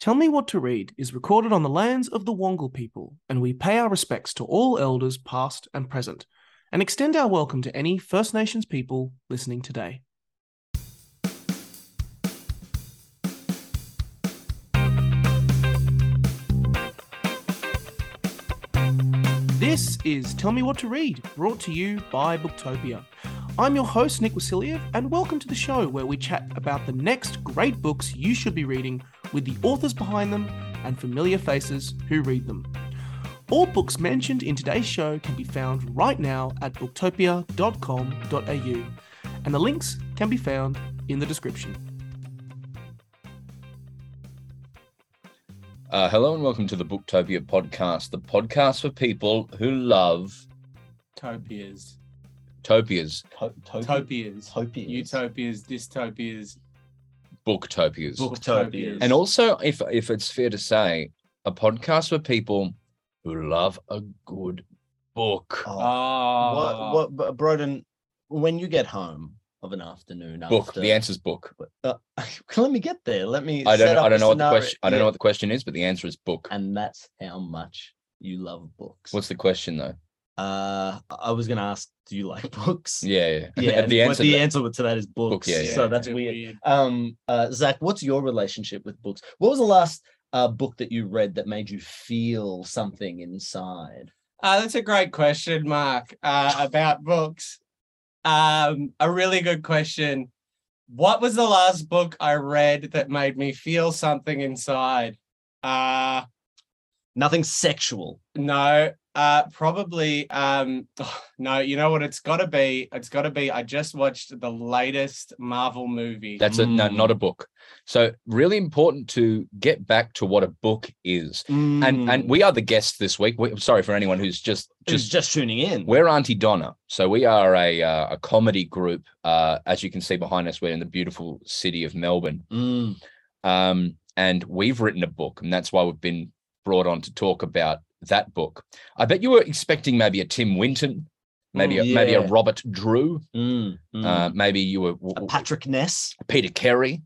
Tell Me What to Read is recorded on the lands of the Wongal people, and we pay our respects to all elders past and present, and extend our welcome to any First Nations people listening today. This is Tell Me What to Read, brought to you by Booktopia. I'm your host, Nick Wasiliev, and welcome to the show where we chat about the next great books you should be reading with the authors behind them and familiar faces who read them. All books mentioned in today's show can be found right now at booktopia.com.au, and the links can be found in the description. Hello and welcome to the Booktopia podcast, the podcast for people who love Topias. topias, Utopias, dystopias. booktopias. And also, if it's fair to say, a podcast for people who love a good book. What, Broden, when you get home of an afternoon, Book. The answer's book. Let me get there. Let me. I don't know what the question. I don't know what the question is, but the answer is book. And that's how much you love books. What's the question though? I was going to ask, do you like books? Yeah. The answer to that is books. Yeah. So that's weird. Zach, what's your relationship with books? What was the last book that you read that made you feel something inside? That's a great question, Mark, about books. A really good question. What was the last book I read that made me feel something inside? Nothing sexual. No, probably. No, you know what? It's got to be. I just watched the latest Marvel movie. That's not a book. So really important to get back to what a book is. And we are the guests this week. I'm sorry for anyone who's just tuning in. We're Auntie Donna. So we are a comedy group. As you can see behind us, we're in the beautiful city of Melbourne. And we've written a book, and that's why we've been brought on to talk about that book. I bet you were expecting maybe a Tim Winton, maybe a Robert Drew, maybe you were a Patrick Ness, Peter Carey,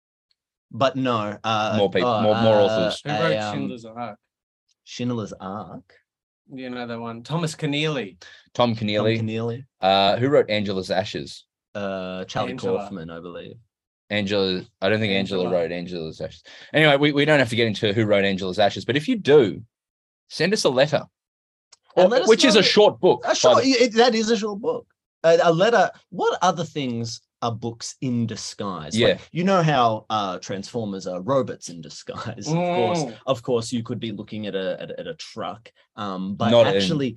but no, more people, more authors. Who wrote Schindler's Ark? Schindler's Ark. You know that one, Thomas Keneally. Tom Keneally. Who wrote Angela's Ashes? Charlie Kaufman, I believe. Angela, I don't think Angela wrote Angela's Ashes. Anyway, we don't have to get into who wrote Angela's Ashes, but if you do, send us a letter, which is a short book. That is a short book. A letter. What other things are books in disguise? Yeah. Like, you know how Transformers are robots in disguise. Of course, you could be looking at a truck, but not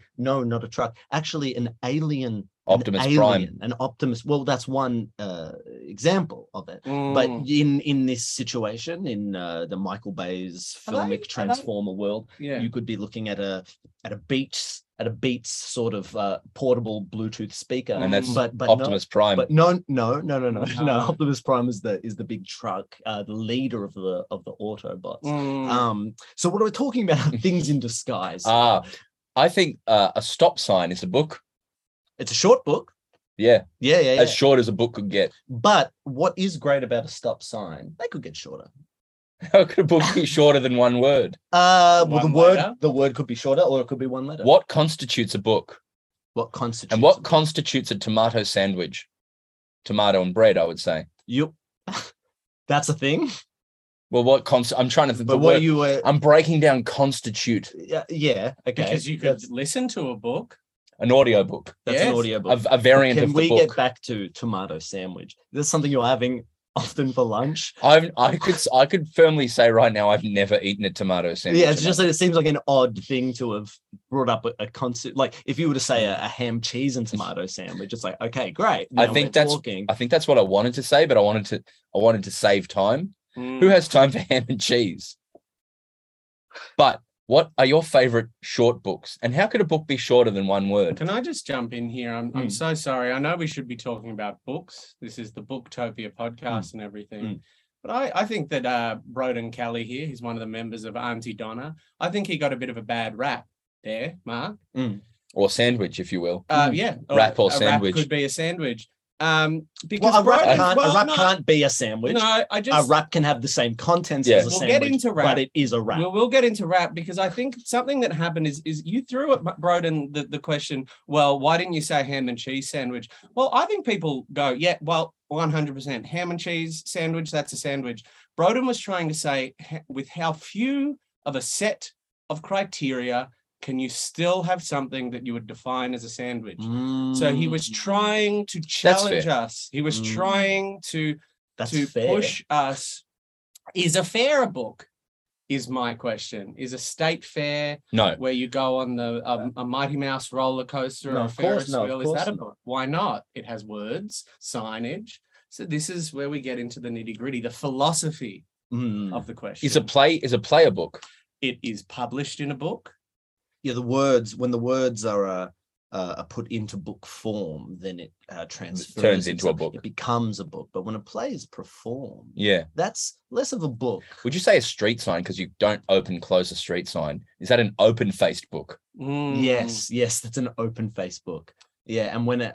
a truck. Actually, an alien. Optimus Prime. An Optimus. Well, that's one example of it. But in this situation, in the Michael Bay's filmic Transformer world, you could be looking at a Beats sort of portable Bluetooth speaker, and that's Optimus Prime. But no. Optimus Prime is the big truck, the leader of the Autobots. So what are we talking about? Things in disguise. I think a stop sign is a book. It's a short book. Yeah. As short as a book could get. But what is great about a stop sign? They could get shorter. How could a book be shorter than one word? The word could be shorter, or it could be one letter. What constitutes a book? What constitutes a tomato sandwich? Tomato and bread, I would say. That's a thing. Well, I'm trying to think. But what you were... I'm breaking down constitute. Yeah. Okay. Because you could listen to a book. An audio book. That's an audio book. A variant of the book. Can we get back to tomato sandwich? This is something you're having often for lunch. I could firmly say right now I've never eaten a tomato sandwich. Yeah, it's just that it seems like an odd thing to have brought up a concept. Like if you were to say a ham, cheese, and tomato sandwich, it's like, okay, great. I think that's what I wanted to say, but I wanted to save time. Who has time for ham and cheese? But what are your favorite short books? And how could a book be shorter than one word? Can I just jump in here? I'm so sorry. I know we should be talking about books. This is the Booktopia podcast and everything. But I think that Broden Kelly here, he's one of the members of Auntie Donna. I think he got a bit of a bad rap there, Mark. Or sandwich, if you will. Yeah. Wrap or sandwich. Wrap could be a sandwich. Because a wrap can't be a sandwich. No, a wrap can have the same contents as a sandwich. We'll get into wrap, but it is a wrap. We'll get into wrap because I think something that happened is you threw at Broden the question, well, why didn't you say ham and cheese sandwich? Well, I think people go, 100% ham and cheese sandwich, that's a sandwich. Broden was trying to say, with how few of a set of criteria can you still have something that you would define as a sandwich? So he was trying to challenge us. He was trying to push us. Is a fair a book? Is my question. Is a state fair? No. Where you go on a Mighty Mouse roller coaster or a Ferris wheel? Is that a book? Why not? It has words, signage. So this is where we get into the nitty gritty, the philosophy of the question. Is a play a book? It is published in a book. Yeah, when the words are put into book form, then it turns into a book. It becomes a book. But when a play is performed, that's less of a book. Would you say a street sign, because you don't close a street sign? Is that an open-faced book? Yes, that's an open-faced book. Yeah, and when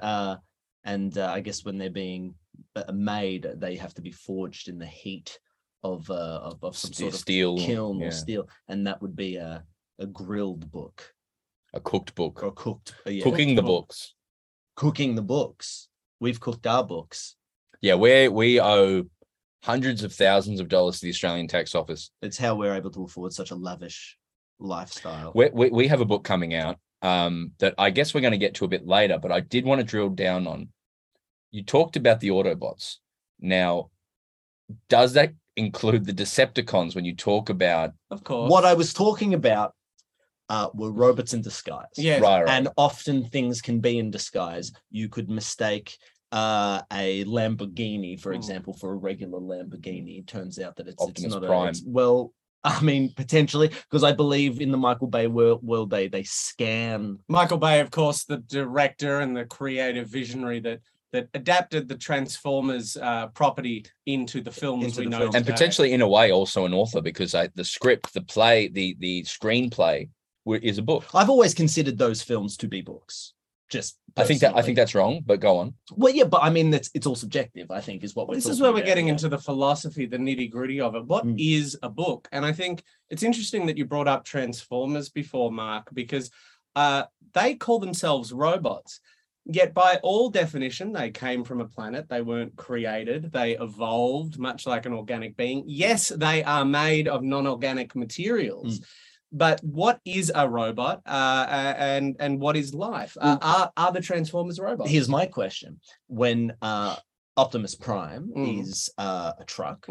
I guess when they're being made, they have to be forged in the heat of some sort of steel kiln or steel, and that would be a grilled book, a cooked book, or cooked. Cooking the books. Cooking the books. We've cooked our books. Yeah, we owe hundreds of thousands of dollars to the Australian Tax Office. It's how we're able to afford such a lavish lifestyle. We have a book coming out that I guess we're going to get to a bit later, but I did want to drill down on. You talked about the Autobots. Now, does that include the Decepticons when you talk about? Of course. What I was talking about were robots in disguise. Yeah, right. And often things can be in disguise. You could mistake a Lamborghini, for example, for a regular Lamborghini. It turns out that it's Optimus not Prime. I mean, potentially, because I believe in the Michael Bay world they scan. Michael Bay, of course, the director and the creative visionary that adapted the Transformers property into the films we know. And potentially, in a way, also an author, because the script, the play, the screenplay is a book. I've always considered those films to be books. I think that's wrong, but go on. Well, yeah, but I mean, it's all subjective, I think, is what we're This is where we're getting into the philosophy, the nitty gritty of it. What is a book? And I think it's interesting that you brought up Transformers before, Mark, because they call themselves robots. Yet by all definition, they came from a planet. They weren't created. They evolved much like an organic being. Yes, they are made of non-organic materials. But what is a robot and what is life? Are the Transformers robots? Here's my question. When Optimus Prime is a truck,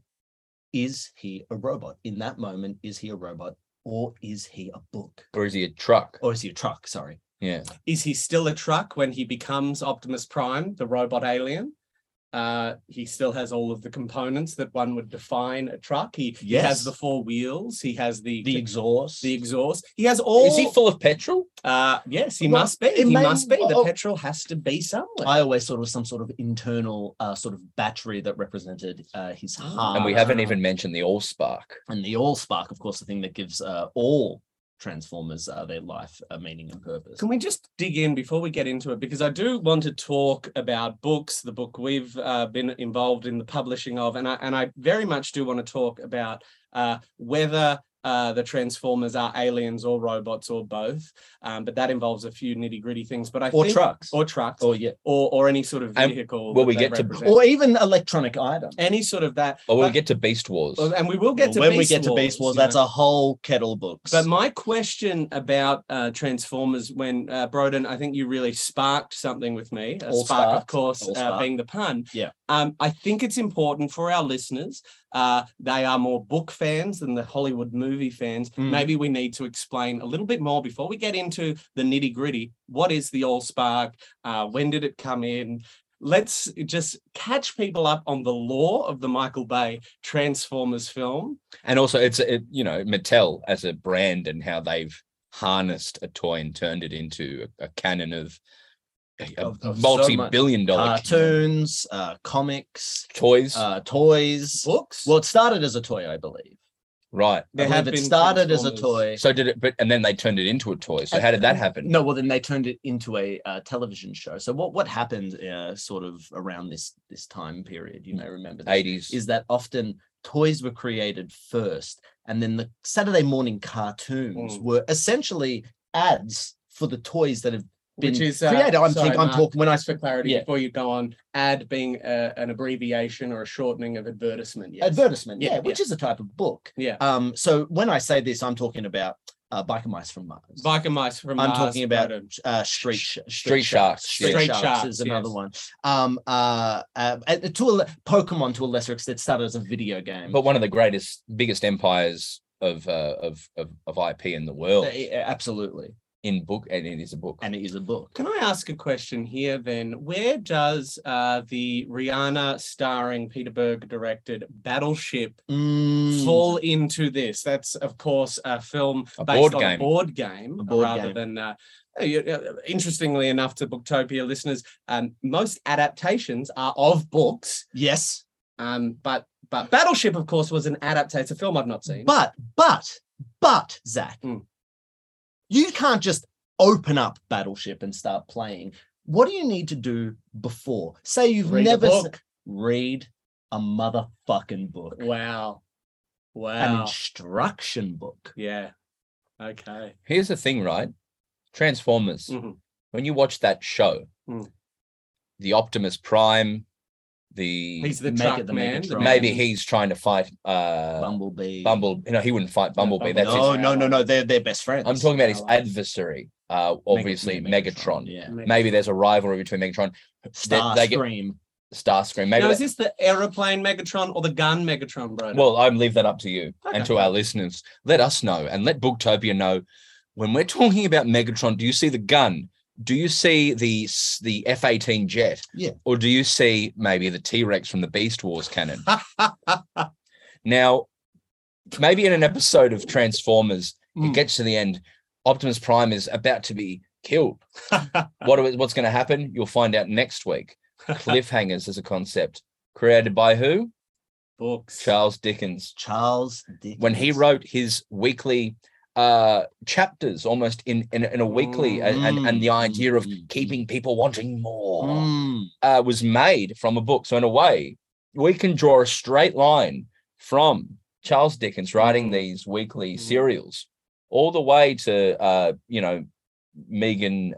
is he a robot? In that moment, is he a robot or is he a book? Or is he a truck? Sorry. Yeah. Is he still a truck when he becomes Optimus Prime, the robot alien? He still has all of the components that one would define a truck. He has the four wheels. He has the exhaust. He has all. Is he full of petrol? Yes, he must be. The petrol has to be somewhere. I always thought it was some sort of internal sort of battery that represented his heart. And we haven't even mentioned the Allspark. And the Allspark, of course, the thing that gives all Transformers their life, meaning and purpose. Can we just dig in before we get into it? Because I do want to talk about books, the book we've been involved in the publishing of, and I very much do want to talk about whether the Transformers are aliens or robots or both, but that involves a few nitty gritty things. But I think trucks, or any sort of vehicle. Will we get to, or even electronic item, any sort of that. Or we'll get to Beast Wars, and we will get to when we get to Beast Wars. That's a whole kettle of books. But my question about Transformers, when Broden, I think you really sparked something with me. Spark, of course, being the pun. Yeah. I think it's important for our listeners. They are more book fans than the Hollywood movie fans. Maybe we need to explain a little bit more before we get into the nitty gritty. What is the Allspark? When did it come in? Let's just catch people up on the lore of the Michael Bay Transformers film. And also it's Mattel as a brand and how they've harnessed a toy and turned it into a canon of multi-billion-dollar cartoons, comics, toys, books. Well, it started as a toy, I believe. Right. It started as a toy. So did it, and then they turned it into a toy. So how did that happen? No, well, then they turned it into a television show. So what happened sort of around this time period, you may remember this, 80s, is that often toys were created first, and then the Saturday morning cartoons were essentially ads for the toys that have been created. I'm talking when for clarity before you go on. Ad being an abbreviation or a shortening of advertisement. Yes. Advertisement, which is a type of book. Yeah. So when I say this, I'm talking about Biker Mice from Mars. Biker Mice from Mars. I'm talking about Street Sharks. Street Sharks is another one. Pokemon to a lesser extent started as a video game, but one of the biggest empires of IP in the world. Absolutely. In book, and it is a book. Can I ask a question here then? Where does the Rihanna starring Peter Berg directed Battleship fall into this? That's, of course, a film based on a board game rather than... interestingly enough, to Booktopia listeners, most adaptations are of books. Yes. But Battleship, of course, was an adaptation. It's a film I've not seen. But Zach... You can't just open up Battleship and start playing. What do you need to do before? Say you've never read a motherfucking book. Wow. An instruction book. Yeah. Okay. Here's the thing, right? Transformers. Mm-hmm. When you watch that show, the Optimus Prime, he's the truck man. Maybe he's trying to fight Bumblebee. He wouldn't fight Bumblebee. No. They're best friends. I'm talking about his adversary. Obviously, Megatron. Yeah. Maybe there's a rivalry between Megatron. Starscream. Maybe. Now, is this the aeroplane Megatron or the gun Megatron, bro? Well, I'll leave that up to you and to our listeners. Let us know and let Booktopia know. When we're talking about Megatron, do you see the gun? Do you see the F-18 jet? Yeah. Or do you see maybe the T-Rex from the Beast Wars cannon? Now, maybe in an episode of Transformers, it gets to the end, Optimus Prime is about to be killed. What's going to happen? You'll find out next week. Cliffhangers as a concept. Created by who? Books. Charles Dickens. When he wrote his weekly... chapters almost in a weekly and the idea of keeping people wanting more was made from a book. So in a way, we can draw a straight line from Charles Dickens writing these weekly serials all the way to Megan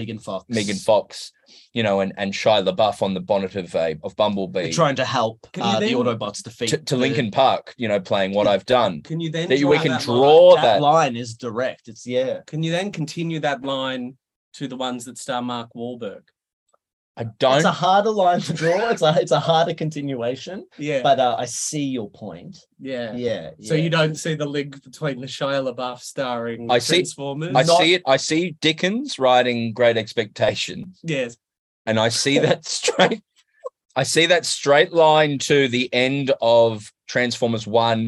Fox, and Shia LaBeouf on the bonnet of Bumblebee, trying to help the Autobots defeat to Linkin Park, playing What I've Done. Can you then we can draw that line is direct? It's Can you then continue that line to the ones that star Mark Wahlberg? I don't. It's a harder line to draw. It's a harder continuation. Yeah. But I see your point. Yeah. So you don't see the link between the Shia LaBeouf starring Transformers? I see Dickens writing Great Expectations. Yes. And I see that straight. I see that straight line to the end of Transformers 1.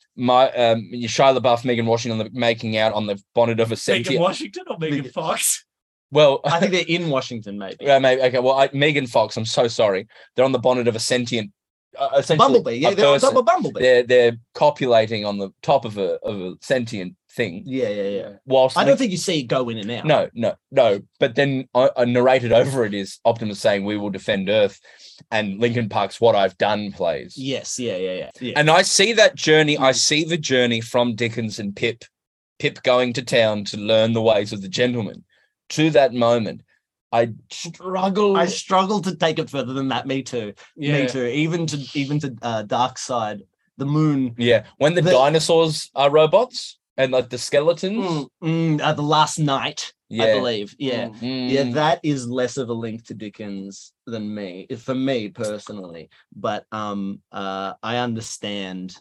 Shia LaBeouf, Megan Washington making out on the bonnet of a sentient. Megan Washington or Megan Fox? Well, I think they're in Washington, maybe. Yeah, maybe. Okay. Well, Megan Fox. I'm so sorry. They're on the bonnet of a sentient. Bumblebee. Yeah, they're on top of Bumblebee. They're copulating on the top of a sentient thing. Yeah. Whilst I don't think you see it go in and out. No. But then narrated over it is Optimus saying, "We will defend Earth," and Linkin Park's "What I've Done" plays. Yes. Yeah. And I see that journey. I see the journey from Dickens and Pip going to town to learn the ways of the gentleman. To that moment, I struggle to take it further than that. Me too. Yeah. Me too. Even to Dark Side, the moon. Yeah, when the dinosaurs are robots and like the skeletons. The Last Night, I believe. Yeah, yeah. That is less of a link to Dickens than me, for me personally. But I understand.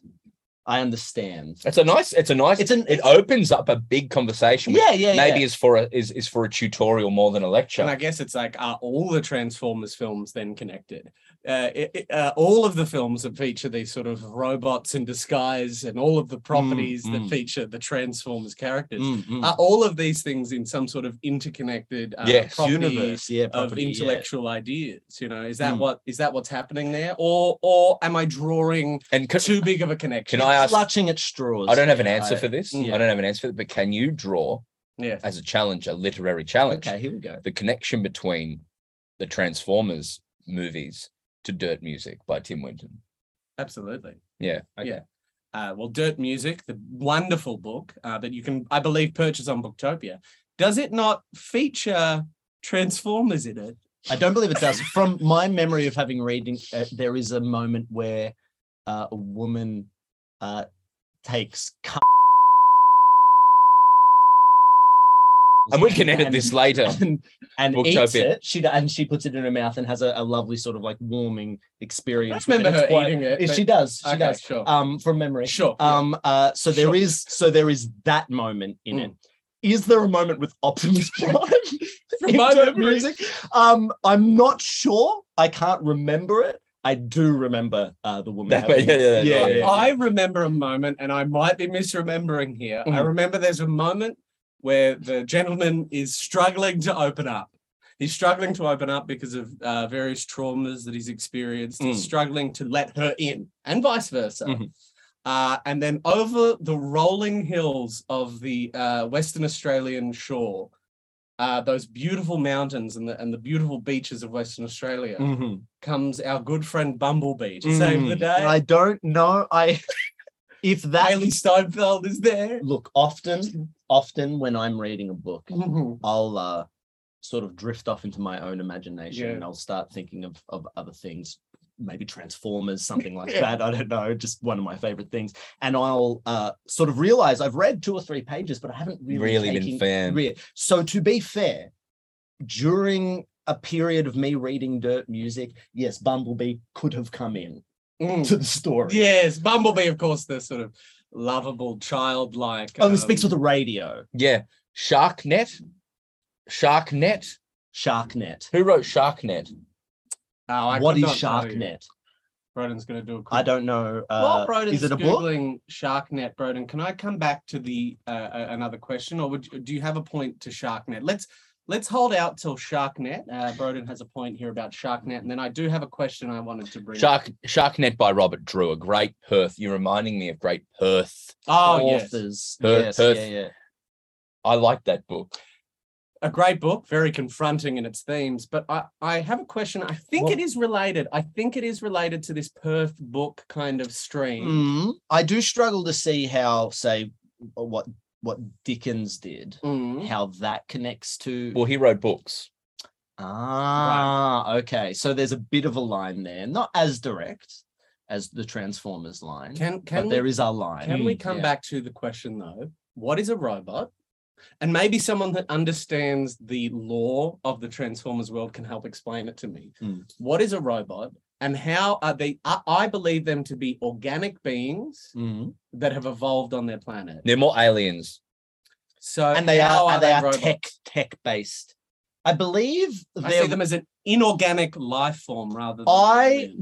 It opens up a big conversation. Maybe is for a tutorial more than a lecture. And I guess it's like, are all the Transformers films then connected? all of the films that feature these sort of robots in disguise and all of the properties that feature the Transformers characters are all of these things in some sort of interconnected universe of intellectual ideas. You know, is that what's happening there, or am I drawing too big of a connection? Can I ask? Clutching at straws. I don't have an answer for this. I don't have an answer for it, but can you draw as a challenge, a literary challenge? Okay, here we go. The connection between the Transformers movies to Dirt Music by Tim Winton. Absolutely. Yeah. Okay. Yeah. Well, Dirt Music, the wonderful book that you can, I believe, purchase on Booktopia. Does it not feature Transformers in it? I don't believe it does. From my memory of having reading, there is a moment where a woman takes. And we can edit this later. And eats it. She puts it in her mouth and has a lovely sort of like warming experience. I remember her eating it. She does. She does. Sure. From memory. Sure. So there is that moment in it. Is there a moment with Optimus Prime in Dirt Music? I'm not sure. I can't remember it. I do remember the woman. I remember a moment, and I might be misremembering here. I remember there's a moment where the gentleman is struggling to open up. He's struggling to open up because of various traumas that he's experienced. He's struggling to let her in, and vice versa. And then over the rolling hills of the Western Australian shore, those beautiful mountains and the beautiful beaches of Western Australia, comes our good friend Bumblebee to save the day. I don't know. If that Haley Steinfeld is there. Look, often when I'm reading a book, I'll sort of drift off into my own imagination and I'll start thinking of other things, maybe Transformers, something like that. I don't know, just one of my favorite things. And I'll sort of realize I've read 2 or 3 pages, but I haven't really been fan. So to be fair, during a period of me reading Dirt Music, yes, Bumblebee could have come in to the story. Yes, Bumblebee, of course, the sort of lovable, childlike. He speaks with the radio. Yeah. Sharknet. Who wrote Sharknet? What is Sharknet? Broden's going to do a quick... I don't know. While Broden's is it a Googling book? Sharknet, Broden, can I come back to the another question, or do you have a point to Sharknet? Let's hold out till Sharknet. Broden has a point here about Sharknet, and then I do have a question I wanted to bring up. Sharknet by Robert Drew, a great Perth. You're reminding me of great Perth authors. Perth. Yeah. I like that book. A great book, very confronting in its themes. But I have a question. I think it is related. I think it is related to this Perth book kind of stream. I do struggle to see how, say, what Dickens did, how that connects to... Well, he wrote books. Okay. So there's a bit of a line there. Not as direct as the Transformers line, but there is a line. Can we come back to the question, though? What is a robot? And maybe someone that understands the lore of the Transformers world can help explain it to me. What is a robot? And how are they? I believe them to be organic beings that have evolved on their planet. They're more aliens. So, and they are tech based. I believe I see them as an inorganic life form rather than. I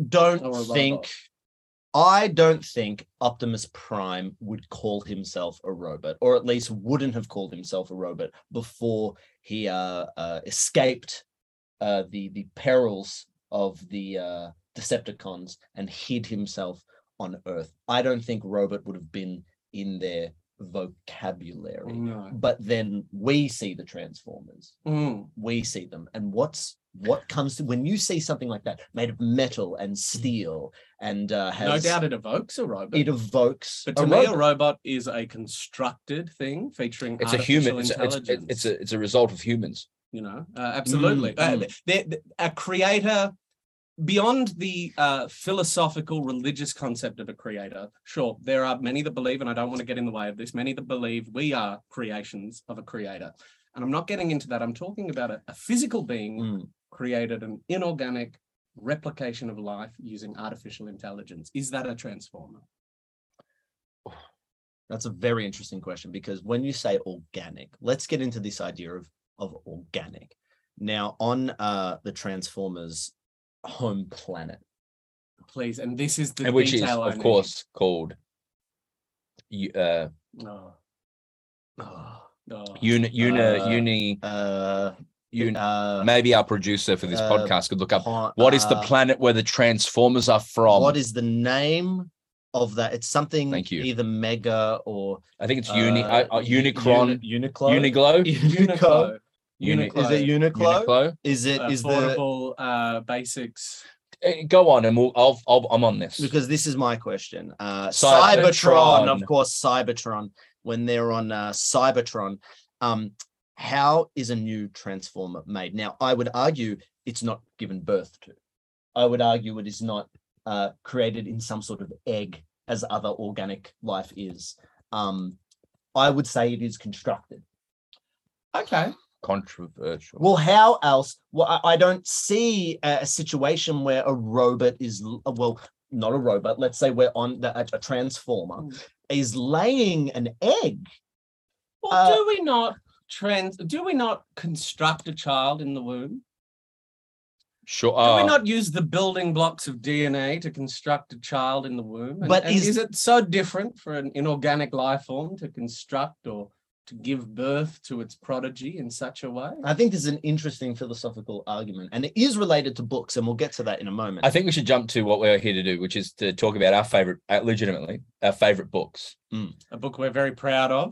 don't think Optimus Prime would call himself a robot, or at least wouldn't have called himself a robot before he escaped the perils of the Decepticons and hid himself on Earth. I don't think robot would have been in their vocabulary. No. But then we see the Transformers. We see them. And what comes to when you see something like that made of metal and steel and has... No doubt it evokes a robot. It evokes But to me, a robot is a constructed thing featuring artificial intelligence. It's a result of humans. You know, absolutely. A creator... Beyond the philosophical, religious concept of a creator, sure, there are many that believe, and I don't want to get in the way of this, many that believe we are creations of a creator. And I'm not getting into that. I'm talking about a physical being created an inorganic replication of life using artificial intelligence. Is that a transformer? That's a very interesting question, because when you say organic, let's get into this idea of organic. Now, on the Transformers home planet, Please, and this is the which is, detail of course, called uni. Maybe our producer for this podcast could look up what is the planet where the Transformers are from. What is the name of that? It's something. Thank you. Either Mega or I think it's Unicron. Uniqlo. Uniqlo. Is it Uniqlo? Is it affordable basics? Go on, and I'm on this because this is my question. Cybertron, of course, Cybertron. When they're on Cybertron, how is a new Transformer made? Now, I would argue it's not given birth to. I would argue it is not created in some sort of egg as other organic life is. I would say it is constructed. Okay. Controversial. Well, how else? Well, I don't see a situation where a robot is, well, not a robot. Let's say we're on a Transformer is laying an egg. Well, do we not construct a child in the womb? Sure. Do we not use the building blocks of DNA to construct a child in the womb? But is it so different for an inorganic life form to construct or to give birth to its prodigy in such a way? I think this is an interesting philosophical argument, and it is related to books, and we'll get to that in a moment. I think we should jump to what we're here to do, which is to talk about our favorite, legitimately, our favorite books. A book we're very proud of.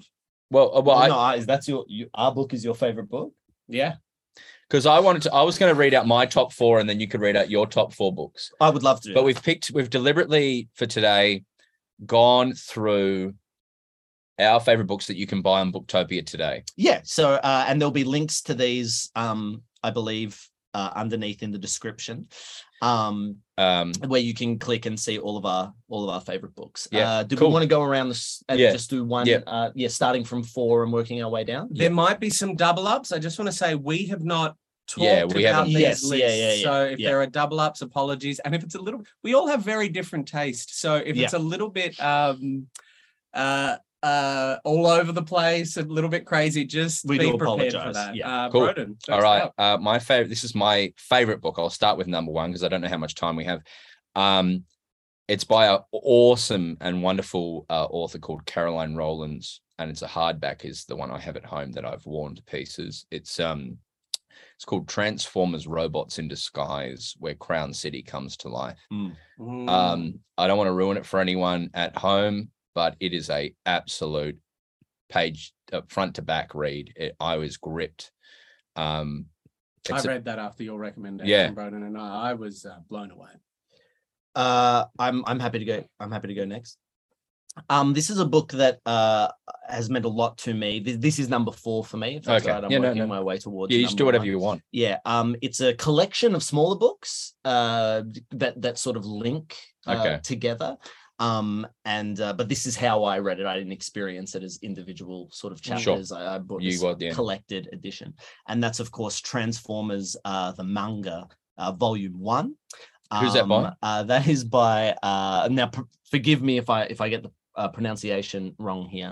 Our book is your favorite book? Yeah. Because I was going to read out my top 4, and then you could read out your top 4 books. I would love to. But we've deliberately for today gone through our favorite books that you can buy on Booktopia today. Yeah. So, and there'll be links to these, I believe, underneath in the description, where you can click and see all of our favorite books. Yeah. Do we want to go around this and just do one? Yeah. Starting from 4 and working our way down. There might be some double ups. I just want to say we have not talked about these lists. So if there are double ups, apologies. And if it's a little, we all have very different taste. So if it's a little bit all over the place, a little bit crazy, just be prepared for that. Cool. Broden, all right. This is my favorite book. I'll start with number 1 because I don't know how much time we have. It's by an awesome and wonderful author called Caroline Rowlands, and it's a hardback, is the one I have at home that I've worn to pieces. It's called Transformers: Robots in Disguise, where Crown City comes to life. I don't want to ruin it for anyone at home, but it is a absolute page front to back read. I was gripped. I read that after your recommendation, Broden, and I was blown away. I'm happy to go. I'm happy to go next. This is a book that has meant a lot to me. This is number 4 for me. If that's right, I'm working my way towards. Yeah, you just do whatever you want. Yeah. It's a collection of smaller books that sort of link together. But this is how I read it. I didn't experience it as individual sort of chapters. Sure. I bought this collected edition, and that's of course Transformers, the manga, volume 1. Who's that by? That is by now. Forgive me if I get the pronunciation wrong here.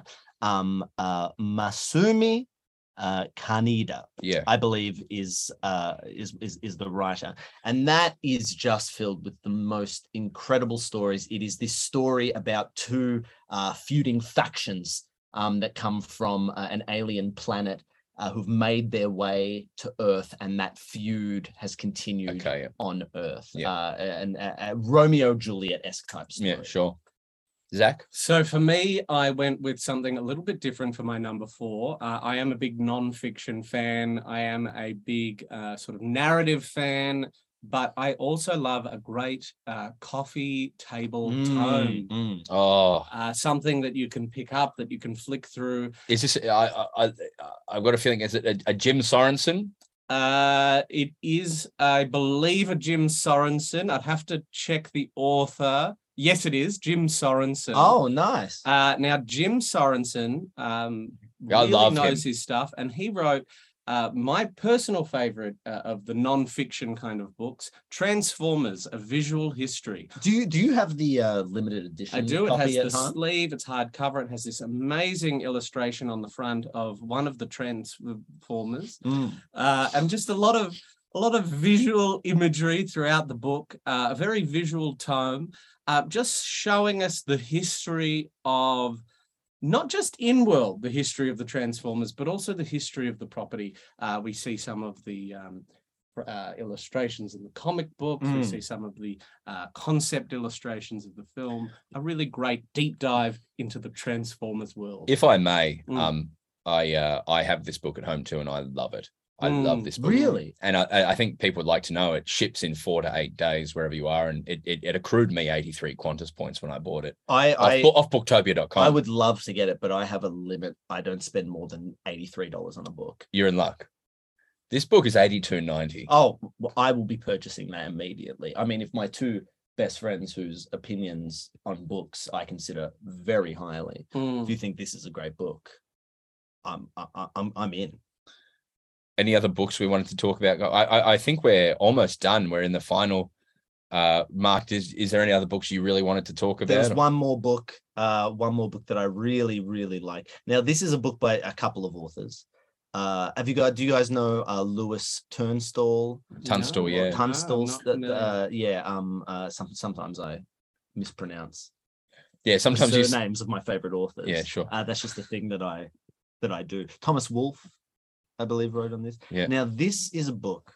Masumi Kaneda, I believe is the writer, and that is just filled with the most incredible stories. It is this story about 2 feuding factions that come from an alien planet who've made their way to Earth, and that feud has continued on Earth. And Romeo Juliet-esque type story. Yeah, sure. Zach? So for me, I went with something a little bit different for my number 4. I am a big non-fiction fan. I am a big sort of narrative fan, but I also love a great coffee table tome. Something that you can pick up, that you can flick through. Is this? I've got a feeling. Is it a Jim Sorensen? It is, I believe, a Jim Sorensen. I'd have to check the author. Yes, it is Jim Sorensen. Oh, nice. Now, Jim Sorensen really knows his stuff, and he wrote my personal favorite of the non-fiction kind of books, Transformers: A Visual History. Do you have the limited edition? I do. It has the sleeve. It's hardcover. It has this amazing illustration on the front of one of the Transformers, and just a lot of a lot of visual imagery throughout the book, a very visual tome, just showing us the history of not just in-world, the history of the Transformers, but also the history of the property. We see some of the illustrations in the comic books. We see some of the concept illustrations of the film. A really great deep dive into the Transformers world. If I may, I have this book at home too, and I love it. I love this book. Really? And I think people would like to know it ships in 4 to 8 days wherever you are. And it accrued me 83 Qantas points when I bought it. Off booktopia.com. I would love to get it, but I have a limit. I don't spend more than $83 on a book. You're in luck. This book is $82.90. Oh, well, I will be purchasing that immediately. I mean, if my two best friends whose opinions on books I consider very highly, if you think this is a great book, I'm in. Any other books we wanted to talk about? I think we're almost done. We're in the final. Mark, is there any other books you really wanted to talk about? There's one more book that I really, really like. Now, this is a book by a couple of authors. Do you guys know Lewis Tunstall? Tunstall, yeah. Tunstall. Sometimes I mispronounce. Yeah, sometimes the names of my favorite authors. Yeah, sure. That's just the thing that I do. Thomas Wolfe, I believe, wrote on this. Yeah. Now, this is a book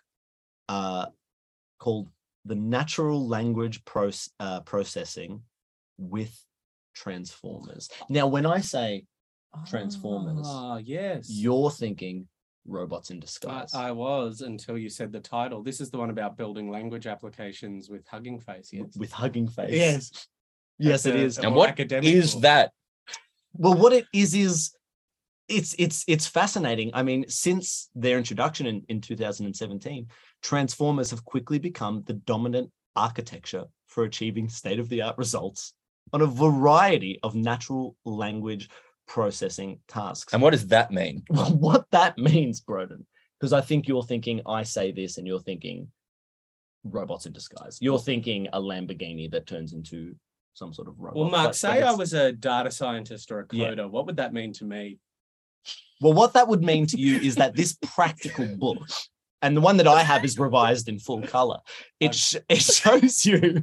called The Natural Language Processing with Transformers. Now, when I say Transformers, yes, you're thinking robots in disguise. I was, until you said the title. This is the one about building language applications with Hugging Face. Yes. With Hugging Face. Yes. Yes, it is. And what is that? Well, what it is it's fascinating. I mean, since their introduction in 2017, Transformers have quickly become the dominant architecture for achieving state-of-the-art results on a variety of natural language processing tasks. And what does that mean? Well, what that means, Broden, because I think you're thinking I say this and you're thinking robots in disguise. You're thinking a Lamborghini that turns into some sort of robot. Well, Mark, say I was a data scientist or a coder. Yeah. What would that mean to me? Well, what that would mean to you is that this practical book, and the one that I have is revised in full color, it shows you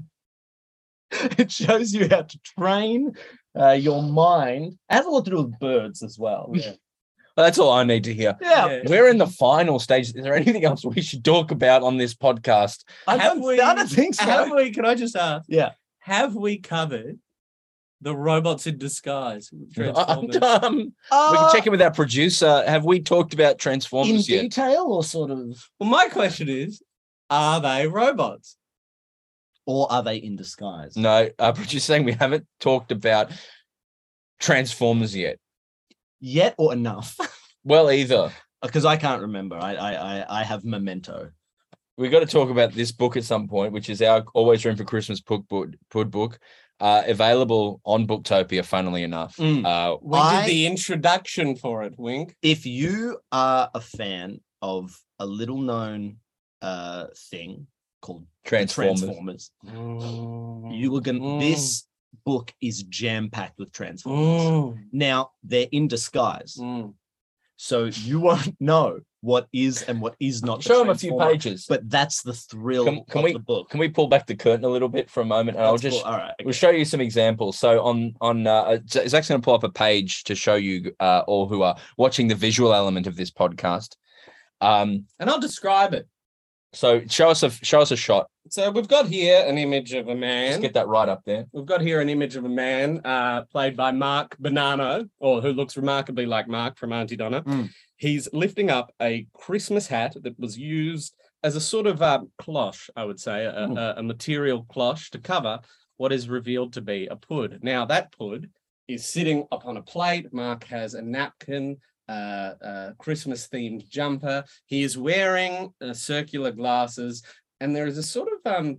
how to train your mind. It has a lot to do with birds as well. Yeah. Well, that's all I need to hear. Yeah. We're in the final stage. Is there anything else we should talk about on this podcast? I don't think so. Have we? Can I just ask? Yeah. Have we covered the robots in disguise? We can check in with our producer. Have we talked about Transformers in detail or sort of? Well, my question is, are they robots? Or are they in disguise? No, our producer's saying we haven't talked about Transformers yet. Yet or enough? Well, either. Because I can't remember. I have Memento. We've got to talk about this book at some point, which is our Always Room for Christmas book. Available on Booktopia, funnily enough. We did the introduction for it, Wink. If you are a fan of a little-known thing called Transformers, you were going. This book is jam-packed with Transformers. Now, they're in disguise. So you won't know what is and what is not. Show them a few pages. But that's the thrill of the book. Can we pull back the curtain a little bit for a moment? And we'll show you some examples. So on Zach's going to pull up a page to show you all who are watching the visual element of this podcast. And I'll describe it. So show us a shot. So we've got here an image of a man. Let's get that right up there. We've got here an image of a man played by Mark Bonanno, or who looks remarkably like Mark from Auntie Donna. He's lifting up a Christmas hat that was used as a sort of cloche, I would say, a material cloche to cover what is revealed to be a pud. Now, that pud is sitting upon a plate. Mark has a napkin, Christmas-themed jumper. He is wearing circular glasses, and there is a sort of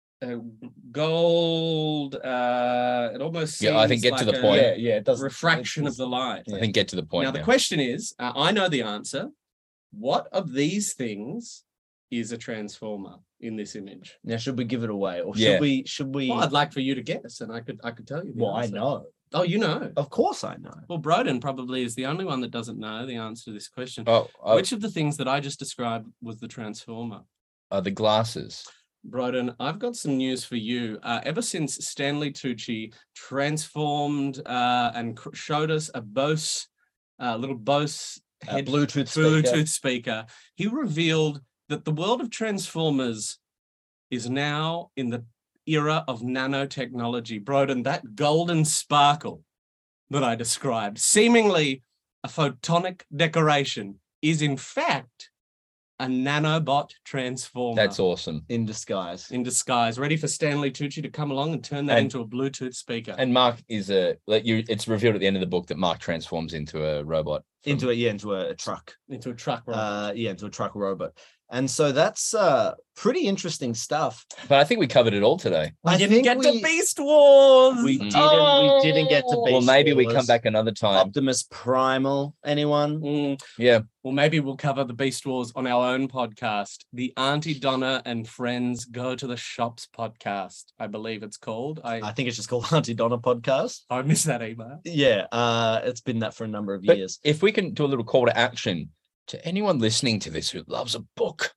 gold. It almost seems I think get like to the point. It does refraction of the light. I think get to the point. Now the question is, I know the answer. What of these things is a transformer in this image? Now, should we give it away, or should we? Well, I'd like for you to guess, and I could tell you. I know. Oh, you know. Of course I know. Well, Broden probably is the only one that doesn't know the answer to this question. Which of the things that I just described was the transformer? are the glasses. Broden, I've got some news for you. Ever since Stanley Tucci transformed and showed us a Bose, little Bose Bluetooth speaker, he revealed that the world of Transformers is now in the era of nanotechnology. Broden, that golden sparkle that I described, seemingly a photonic decoration, is in fact a nanobot transformer. That's awesome. In disguise. In disguise, ready for Stanley Tucci to come along and turn that into a Bluetooth speaker. And Mark is it's revealed at the end of the book that Mark transforms into a robot. Into a truck. Into a truck robot. Into a truck robot. And so that's pretty interesting stuff. But I think we covered it all today. We didn't get to Beast Wars. We didn't get to Beast Wars. Well, maybe we come back another time. Optimus Primal, anyone? Yeah. Well, maybe we'll cover the Beast Wars on our own podcast, the Auntie Donna and Friends Go to the Shops podcast, I believe it's called. I think it's just called Auntie Donna podcast. I missed that email. Yeah, it's been that for a number of years. If we can do a little call to action to anyone listening to this who loves a book,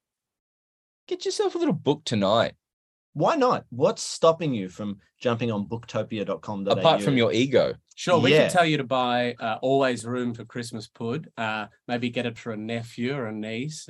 get yourself a little book tonight. Why not? What's stopping you from jumping on booktopia.com.au? Apart from your ego. Sure, we can tell you to buy Always Room for Christmas Pud. Maybe get it for a nephew or a niece.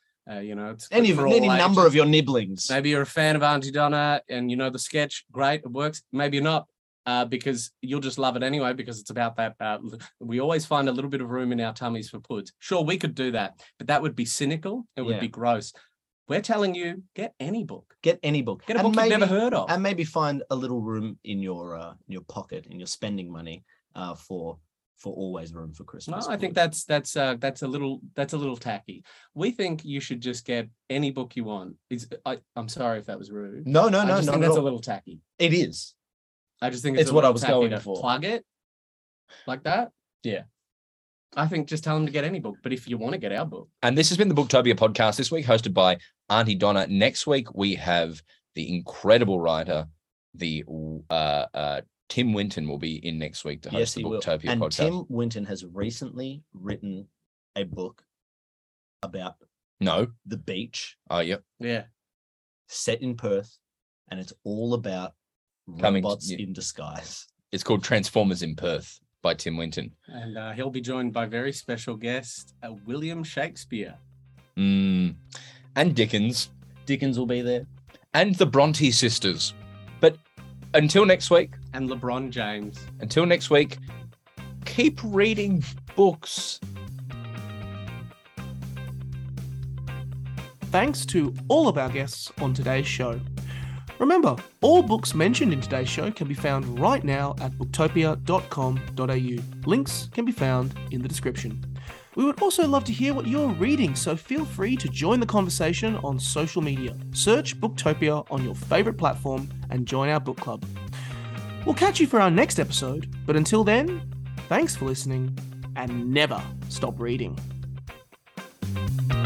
It's any number of your nibblings. Maybe you're a fan of Auntie Donna and you know the sketch. Great, it works. Maybe you're not. Because you'll just love it anyway, because it's about that. We always find a little bit of room in our tummies for puds. Sure, we could do that, but that would be cynical. It would be gross. We're telling you, get any book. Get any book. Get a book you've never heard of. And maybe find a little room in your pocket, in your spending money, for Always Room for Christmas. No, I think that's a little tacky. We think you should just get any book you want. I'm sorry if that was rude. No. I think that's a little tacky. It is. I just think it's what I was going for. Plug it like that. Yeah. I think just tell them to get any book. But if you want to get our book. And this has been the Booktopia podcast this week, hosted by Auntie Donna. Next week, we have the incredible writer, the Tim Winton will be in next week to host the Booktopia podcast. Tim Winton has recently written a book about the beach. Oh, yep. Yeah. Set in Perth. And it's all about robots in disguise. It's called Transformers in Perth by Tim Winton. And he'll be joined by very special guest, William Shakespeare. And Dickens. Dickens will be there. And the Bronte sisters. But until next week. And LeBron James. Until next week, keep reading books. Thanks to all of our guests on today's show. Remember, all books mentioned in today's show can be found right now at booktopia.com.au. Links can be found in the description. We would also love to hear what you're reading, so feel free to join the conversation on social media. Search Booktopia on your favourite platform and join our book club. We'll catch you for our next episode, but until then, thanks for listening and never stop reading.